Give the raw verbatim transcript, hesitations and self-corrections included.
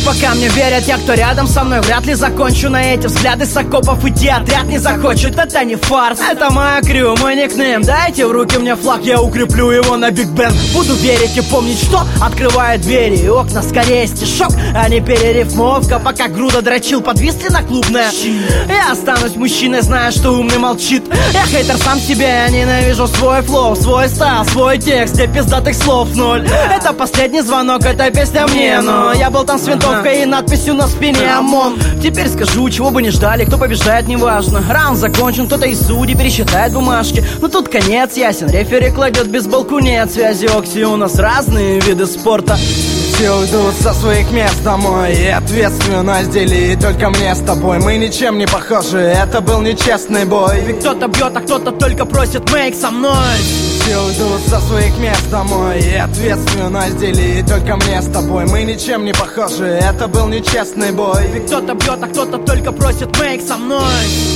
пока мне верят те, кто рядом со мной. Вряд ли закончу на эти взгляды с окопов. Идти отряд не захочет, это не фарс. Это моя крю, мой никнейм. Дайте в руки мне флаг, я укреплю его на Биг Бен. Буду верить и помнить, что открывает двери и окна. Скорее стишок, а не перерифмовка. Пока груда дрочил, подвисли на клубное. Я останусь мужчиной, зная, что умный молчит. Я хейтер сам себе, я ненавижу свой флоу, свой стайл, свой текст, где пиздатых слов ноль. Это последний звонок, эта песня мне. Но я был там с винтовкой и надписью на спине ОМОН. Теперь скажу, чего бы не ждали, кто побеждает, неважно. Раунд закончен, кто-то из судей пересчитает бумажки. Но тут конец ясен, рефери кладет бейсболку, нет связи Окси. У нас разные виды спорта. Все уйдут со своих мест домой, и ответственность делит только мне с тобой. Мы ничем не похожи, это был нечестный бой. Ведь кто-то бьет, а кто-то только просит мейк со мной. Все уйдут со своих мест домой, и ответственность делит только мне с тобой. Мы ничем не похожи, это был нечестный бой. Ведь кто-то бьет, а кто-то только просит мейк со мной.